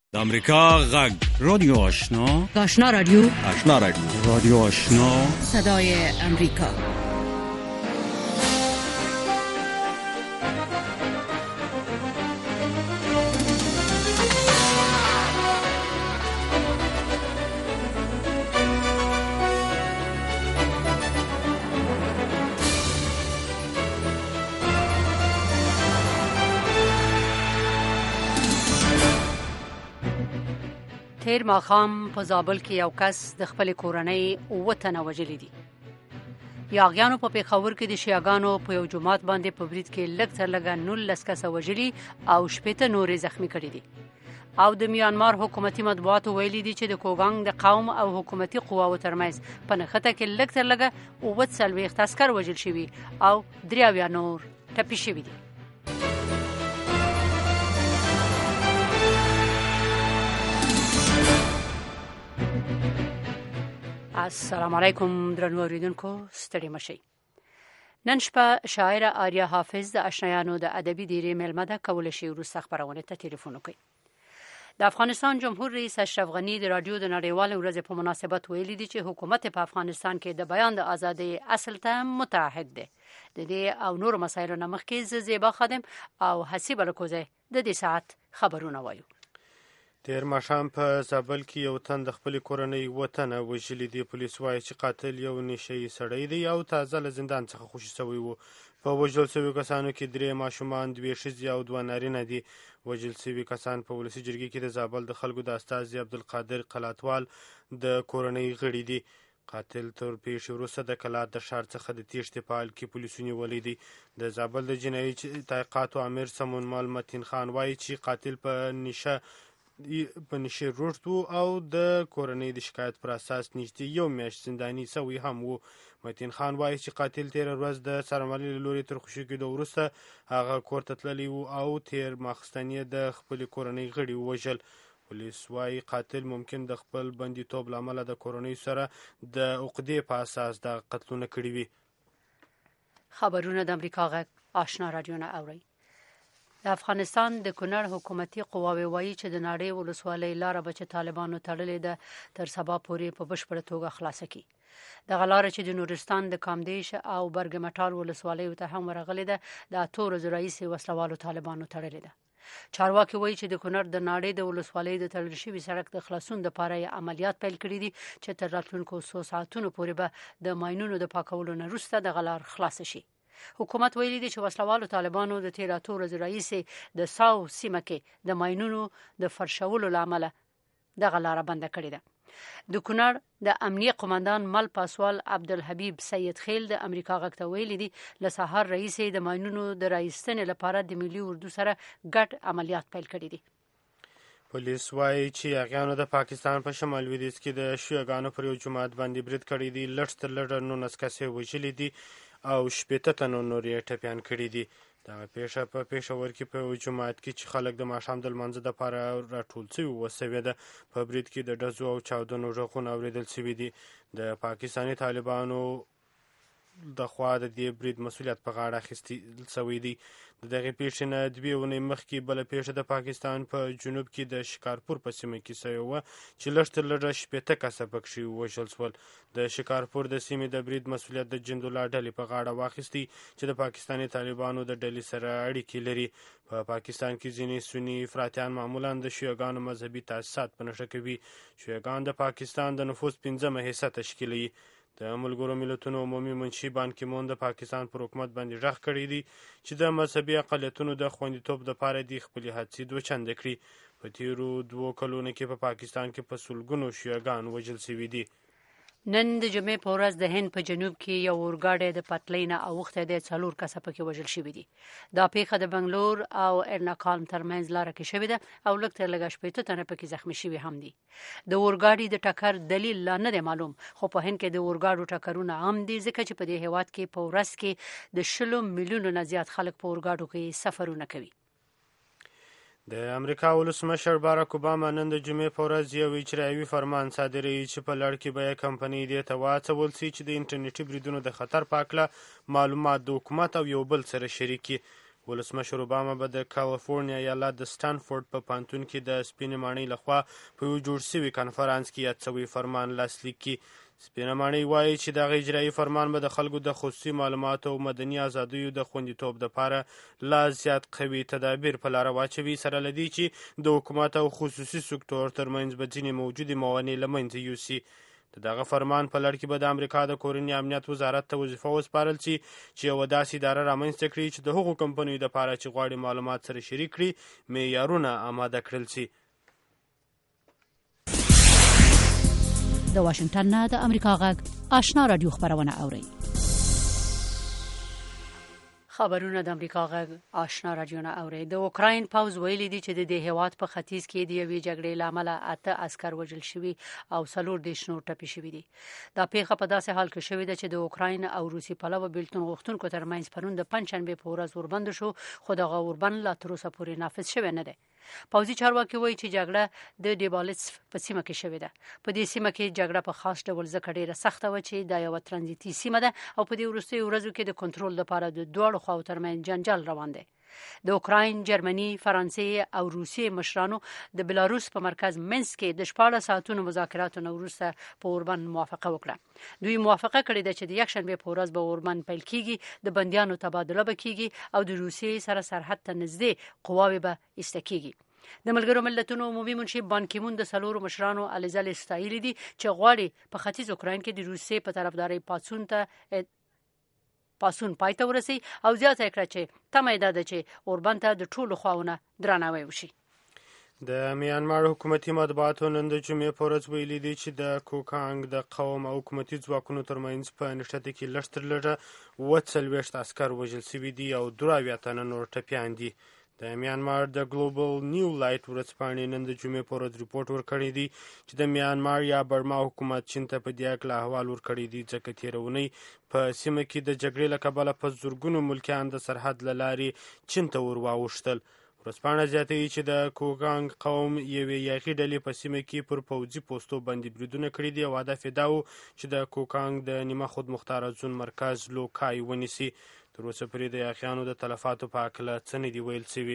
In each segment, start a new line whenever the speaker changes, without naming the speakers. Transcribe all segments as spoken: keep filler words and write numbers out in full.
د امریکا غږ رادیو آشنا
آشنا رادیو
آشنا رادیو رادیو آشنا
صدای امریکا. تیر ماښام په زابل کې یو کس د خپل کورنۍ اووه تنه وژلي دي. یاغیانو په پېښور کې د شیعاګانو په یو جومات باندې په برید کې لږ تر لږه نولس کسه وژلي او شپېته نورې زخمي کړي دي. او د میانمار حکومتي مطبوعاتو ویلي دي چې د کوګانګ د قوم او حکومتي قواو ترمنځ په نښته کې لږ تر لږه اووه څلوېښت عسکر وژل شوي او درې اویا نور ټپي شوي دي. السلام علیکم درنو اوریدونکو، ستړي مشئ. نن شپه شاعره آریا حافظ د آشنایانو د ادبي دیرې میلمه ده. کولی شئ وروسته خپرونې ته تلیفون وکړئ. د افغانستان جمهور رئیس اشرف غني د رادیو د نړیوالې ورځې په مناسبت ویلي دي چې حکومت په افغانستان کې د بیان د ازادۍ اصل ته متعهد دی. د دې او نور مسایلو نه مخکې زه زیبا خادم او حسیب الکوزی د دې ساعت خبرونه وایو.
تیر ماښام په زابل کې یو تن د خپلې کورنۍ اووه تنه وژلي دي. پولیس وایي چې قاتل یو نشه یي سړی دی او تازه له زندان څخه خوشي شوی و. په وژل شویو کسانو کې درې ماشومان، دوې ښځې او دوه نارینه دي. وژل شوي کسان په ولسي جرګې کې د زابل د خلکو د استازي عبدالقادر قلاتوال د کورنۍ غړي دي. قاتل تر پیښې وروسته د کلات د ښار څخه د تېښتې په حال کې پولیسو نیولی دی. د زابل د جنایي تحقیقاتو امیر سمون مال متین خان وایي چې قاتل په نشه په نشي روټ و او د کورنۍ د شکایت پر اساس نږدې یو میاشت زنداني سوی هم و. متین خان وایي چې قاتل تیره ورځ د څارنوالۍ له لوري تر خوشي کېدو وروسته هغه کور ته تللی و او تیر ماخستن یې د خپلې کورنۍ غړي ووژل. پولیس وایي قاتل ممکن د خپل بندیتوب له امله د کورنۍ سره د عقدې په اساس د قتلونه کړي وي.
خبرونه د امریکا غږ آشنا رادیو نه اورئ. د افغانستان د کونړ حکومتي قواوې وایي چې د ناړۍ ولسوالۍ لاره به چې طالبانو تړلې ده تر سبا پورې په بشپړه توګه خلاصه کړي. دغه لاره چې د نورستان د کامدیش او برګمټال ولسوالیو ته هم ورغلې ده د اتو ورځو راهیسې وسلوالو طالبانو تړلې ده. چارواکي وایي چې د کونړ د ناړۍ د ولسوالۍ د تړل شوي سړک د خلاصون لپاره یې عملیات پیل کړي دي چې تر راتلونکو څو ساعتونو پورې به د ماینونو د پاکولو نه وروسته دغه لار خلاصه شي. حکومت ویلي دی چې وسلوالو طالبانو د تیر اتو ورځو راهیسې د ساو سیمه کې د ماینونو د فرشولو له امله دغه لاره بنده کړې ده. د کونړ د امنیه قومندان مل پاسوال عبدالحبیب سید خیل د امریکا غږ ته ویلي دي له سهار راهیسې د ماینونو د راایستنې لپاره د ملي اردو سره ګډ عملیات پیل کړي دي.
پولیس وایي چې یاغیانو د پاکستان په شمال لویدیځ کې د شیعاګانو پر یو جومات باندې برید کړی دی. لږ تر لږه نولس کسې وژلي دي او شپېته تنه نور یې ټپیان کړي دي. دغه پیښه په پېښور کې په یو جومات کې چې خلک د ماښام د لمانځه دپاره راټول شوي وسوېده. په برید کې د ډزو او چاودنو غږونه اورېدل شوي دي. د پاکستاني طالبانو د خوا د دې برید مسؤلیت په غاړه اخیستل شوی دی. د دغې پیښې نه دوې اونۍ مخکې بله پیښه د پاکستان په جنوب کې د شکارپور په سیمه کې شوې وه چې لږ تر لږه شپېته کسه پکښې ووژل شول. د شکارپور د سیمې د برید مسؤلیت د جندولا ډلې په غاړه واخیستی چې د پاکستاني طالبانو د ډلې سره اړیکې لري. په پاکستان کې ځینې سني افراطیان معمولا د شیعاګانو مذهبي تاسیسات په نښه کوي. شیعاګان د پاکستان د نفوس پنځمه حصه تشکیلوي. د ملګرو ملتونو عمومي منشي بان کی مون د پاکستان پر حکومت باندې غږ کړی دی چې د مذهبي اقلیتونو د خوندیتوب لپاره د خپلې هڅې دوه چنده کړي. په تیرو دوو کلونو کې په پا پاکستان کې په سلګونو شیعاګان وژل شوي دي.
نن د جمعې په ورځ د هند په جنوب کې یو اورګاډی د پټلۍ نه اوښتی دی. څلور کسه پکې وژل شوي دي. دا پیښه د بنګلور او ارناکالم ترمنځ لاره کې شوې ده او لږ تر لږه شپېته تنه پکې زخمي شوي هم دي. د اورګاډي د ټکر دلیل لا نه دی معلوم، خو په هند کې د اورګاډو ټکرونه عام دي ځکه چې په دې هېواد کې په ورځ کې د شلو میلیونو نه زیات خلک په اورګاډو کې سفرونه کوي.
د امریکا ولسمشر باراک اوباما نن د جمعې په ورځ یو اجرایوي فرمان صادروي چې په لړ کې به یې کمپنۍ دې ته وهڅول شي چې د انټرنیټي بریدونو د خطر په هکله معلومات د حکومت او یو بل سره شریک کړي. ولسمشر اوباما به د کالیفورنیا ایالت د سټانفورډ په پوهنتون کې د سپینې ماڼۍ لخوا په یو جوړ شوي کنفرانس کې یاد شوی فرمان لاسلیک کړي. سپینه ماڼۍ وایي چې دغه اجرایي فرمان به د خلکو د خصوصي معلوماتو او مدني ازادیو د خوندیتوب دپاره لا زیات قوي تدابیر په لاره واچوي، سره له دې چې د حکومت او خصوصي سکتور ترمنځ به ځینې موجودې موانع له منځه یوسي. د دغه فرمان په لړ کې به د امریکا د کورني امنیت وزارت ته وظیفه وسپارل شي چې یوه داسې اداره رامنځته کړي چې د هغو کمپنیو دپاره چې غواړي معلومات سره شریک کړي معیارونه آماده کړل شي.
د واشنگټن نه د امریکا غږ آشنا رادیو خبرونه اوري. خبرونه د امریکا غږ آشنا رادیو نه اوري. د اوکراین پوز ویلي دي چې د دې هیواد په ختیځ کې د یوې جګړې لامل اته عسكر وژل شوي او څلور دیش نور ټپي شوي دي. دا پیښه په داسې حال کې شوې ده چې د اوکراین او روسي پلوه بیلتون غوښتونکو ترمنځ پرون د پنځشنبه په ورځ اوربند شو، خو دغه اوربند لا تر اوسه پورې نافذ شوی نه دی. پوځي چارواکي وایي چې جګړه د ډیبالتس په سیمه کې شوې ده. په دې سیمه کې جګړه په خاص ډول ځکه ډیره سخته و چې دا یو ترانزیتي سیمه ده او په دې وروستیو ورځو کې د کنټرول لپاره د دواړو خواو ترمنځ جنجال روان دی. د اوکراین، جرمني، فرانسې او روسیې مشرانو د بلاروس په مرکز منسک کې د شپاړس ساعتونو مذاکراتو نه وروسته په اوربند موافقه وکړه. دوی موافقه کړې ده چې د یکشنبه په ورځ به اوربند پیل کیږي، د بندیانو تبادله به کیږي او د روسیې سره سرحد ته نږدې قواوې به ایسته کیږي. د ملګرو ملتونو عمومي منشي بان کی مون د څلورو مشرانو علیزل ستایلی دي چې غواړي په ختیځ اوکراین کې د روسیې په طرفداري پاتسون ته پاسون پای ته ورسي او زیاته کړه چې تمه ده چې اوربند ته د ټولو خواونه درناوی وشي.
د میانمار حکومتي مطبوعاتو نن د جمعې په ورځ ویلي دي چې د کوکانګ د قوم او حکومتي ځواکونو ترمنځ په نښته کې لږ تر لږه اووه څلوېښت عسکر وژل شوي دي او دوه اویا تنه نور ټپیان دي. د میانمار د ګلوبل نیو لایټ ورځپاڼې نن د جمعې په ورځ ریپورټ ورکړی دی چې د میانمار یا برما حکومت چین ته په دې هکله احوال ورکړی دی ځکه تېره اونۍ په سیمه کې د جګړې له کبله په زرګونو ملکیان د سرحد له لارې چین ته ور واوښتل. ورځپاڼه زیاتوي چې د کوکانګ قوم یوې یاغي ډلې په سیمه کې پر پوځي پوستو باندې بریدونه کړي دي او هدف یې دا و چې د کوکانګ د نیمه خود مختاره زون مرکز لوکای ونیسي. تر اوسه پورې د یاغیانو د تلفاتو په هکله څه نه دي ویل شوي.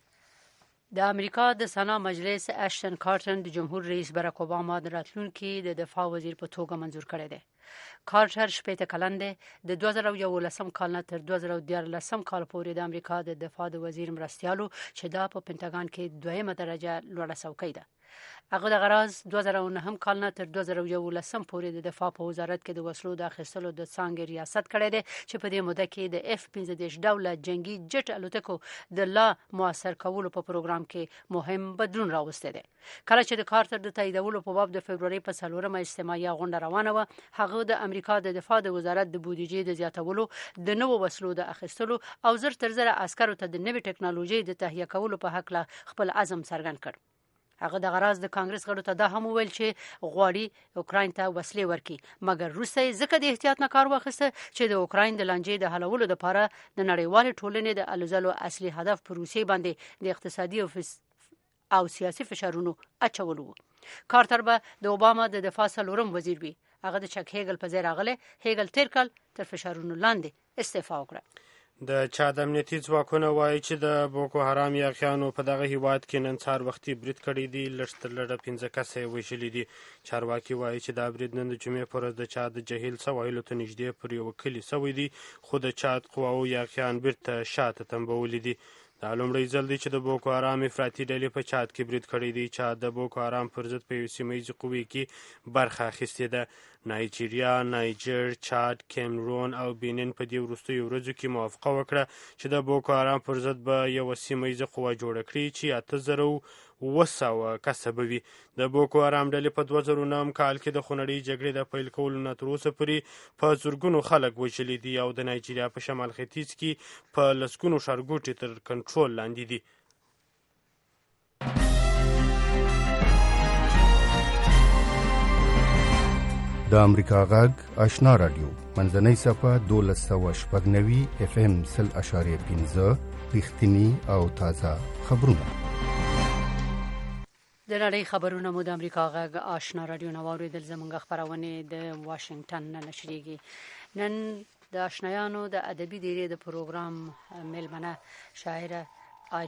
د امریکا د سنا مجلس اشتن کارټر د جمهور رئیس براک اوباما د راتلونکي د دفاع وزیر په توګه منظور کړی دی. کارټر شپېته کلن دی. د دوه زره یولسم کال نه تر دوه زره دیارلسم کال پورې د امریکا د دفاع د وزیر مرستیالو چې دا په پنټاګان کې دویمه درجه لوړه څوکۍ ده. هغه د غراز دوه زره نهم کال نه تر دوه زره یولسم پورې د دفاع په وزارت کې د وسلو د اخیستلو د څانګې ریاست کړی دی چې په دې موده کې د اف پنځه دېرش ډوله جنگي جټ الوتکو د لا موثر کولو په پروګرام کې مهم بدلون راوستی دی. کله چې د کارټر د تاییدولو په باب د فبرورۍ په څلورمه اجتماعي غونډه روانه وه، هغه د امریکا د دفاع د وزارت د بودیجې د زیاتولو، د نوو وسلو د اخیستلو او زر تر زره عسکرو ته د نوې ټکنالوژۍ د تهیه کولو په هکله خپل عزم څرګند کړ. هغه د غراز د کانګرس غړو ته دا هم وویل چې غواړي اوکراین ته وسلې ورکړي، مګر روسیه ځکه د احتیاط نه کار واخیسته چې د اوکراین د لانجې د حلولو لپاره د نړیوالې ټولنې د الوزلو اصلي هدف په روسیې باندې د اقتصادي او فس او سیاسي فشارونو اچولو. کارټر به د اوباما د دفاع څلورم وزیر وي. هغه د چک هیګل په ځای راغلی. هیګل تیر کال تر فشارونو لاندې استعفا وکړه.
د چاد امنیتي ځواکونه وایي چې د بوکو حرام یاغیانو په دغه هیواد کې نن سهار وختي برید کړی دی. لږ تر لږه پنځه کسه یې وژلي دي. چارواکي وایي چې دا برید نن د جمعې په ورځ د چاد د جهیل سواحلو ته نږدې پر یوه کلي سوی دی، خو د چاد قواو یاغیان بیرته شاته تمبولي دي. دا لومړی ځل دی چې د بوکو حرام افراطي ډلې په چاد کې برید کړی دی. چاد د بوکو حرام پر ضد په یوې سیمه ییزې قوې کې برخه اخیستې ده. نایجیریا، نایجر، چاد، کیمرون او بینین په دې وروستیو ورځو کې موافقه وکړه چې د بوکو حرام پر ضد به یوه سیمه ییزه قوه جوړه کړي چې اته زره اووه سوه کسه به وي. د بوکو حرام ډلې په دوه زره نهم کال کې د خونړۍ جګړې د پیل کولو نه تر اوسه پورې په زرګونو خلک وژلي دي او د نایجیریا په شمال ختیځ کې په لسګونو ښارګوټي تر کنټرول لاندې دي.
د امریکا غږ آشنا رادیو منځنۍ صفحه دولس سوه شپږ نوي اف ام سل اشاریه پنځه رښتیني او تازه خبرونه.
د نړۍ خبرونه مو د امریکا غږ آشنا رادیو نه واورېدل. زموږ خبرونه د واشنگټن نه نشریږي. نن د آشنایانو د ادبي دیرې د پروګرام ملمنه شاعره